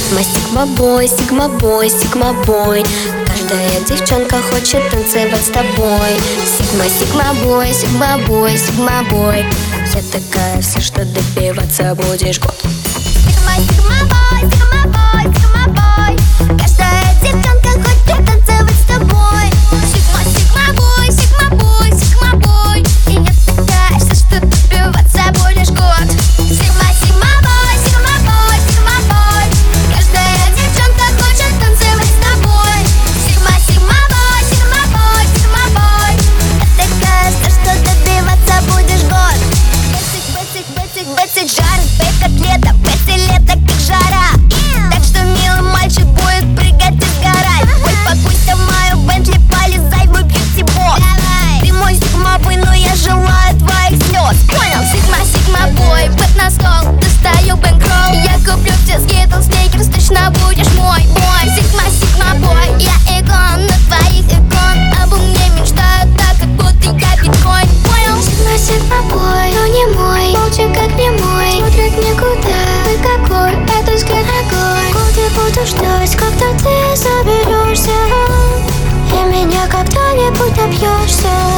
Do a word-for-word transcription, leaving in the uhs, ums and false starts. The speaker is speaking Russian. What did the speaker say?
Сигма, сигма бой, сигма бой, сигма бой. Каждая девчонка хочет танцевать с тобой. Сигма, сигма бой, сигма бой, сигма бой. Я такая вся, что добиваться будешь год. Сигма, сигма бой, сигма бой, сигма бой. Каждая девчонка хочет танцевать с тобой. Сигма, сигма бой, сигма бой, сигма бой. И я такая вся, что добиваться будешь год. Сигма, сигма бой, сигма бой, сигма бой. Каждая девчонка хочет танцевать с тобой. Сигма, сигма бой, сигма бой, сигма бой. Я такая вся, что добиваться будешь год. Бэтик, бэтик, бэтик, бэтик жарит, бэк котлета, бэтик лето как жара. Так что милый мальчик будет прыгать и сгорать. Ой, покуйся в мою Бентли, полезай в мой бьюти-бокс. Ты мой сигма-бой, но я желаю твоих слез. Понял? Сигма, сигма-бой, бэт на стол, достаю бэнкролл. Я куплю тебе скитл, сникерс, точно будешь мой бой. Сигма, сигма-бой, я икон на твоих икон. Обо мне мечтают так, как будто я биткоин. Понял? Сигма, сигма бой, но не мой. Молча как не мой, смотрит никуда. Ты какой, это взгляд огонь. Годы буду ждать, когда ты заберешься, и меня когда-нибудь добьешься.